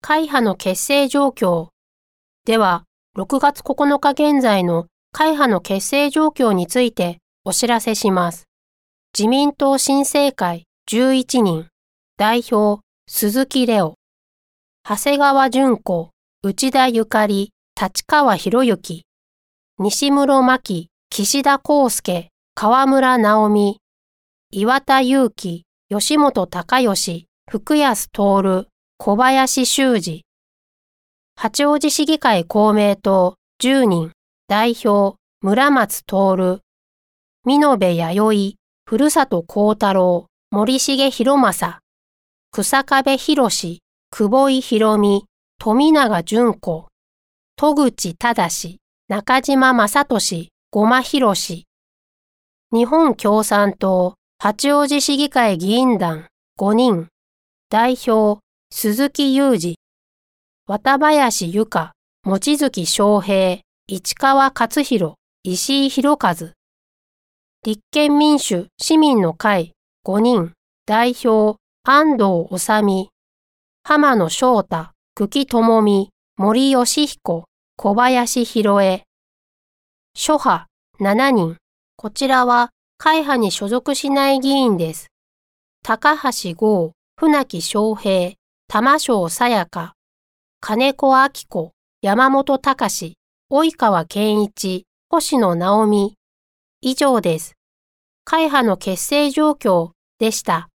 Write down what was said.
会派の結成状況。では、6月9日現在の会派の結成状況についてお知らせします。自民党新政会11人、代表、鈴木玲央、長谷川淳子、内田ゆかり、立川博之、西室真紀、岸田康介、河村直美、岩田祐希、吉本隆義、福安徹、小林修司。八王子市議会公明党10人、代表、村松徹、美濃部弥生、古里幸太郎、森重博正、草壁博、久保井博美、富永淳子、戸口忠、中島正俊、呉間博。日本共産党八王子市議会議員団5人、代表、鈴木雄二、綿林由佳、望月昌平、市川勝弘、石井博和。立憲民主・市民の会5人、代表、安藤治、浜野翔太、久喜智美、森喜彦、小林博恵。諸派7人。こちらは会派に所属しない議員です。高橋剛、船木翔平、玉正さやか、金子明子、山本隆、及川健一、星野直美。以上です。会派の結成状況でした。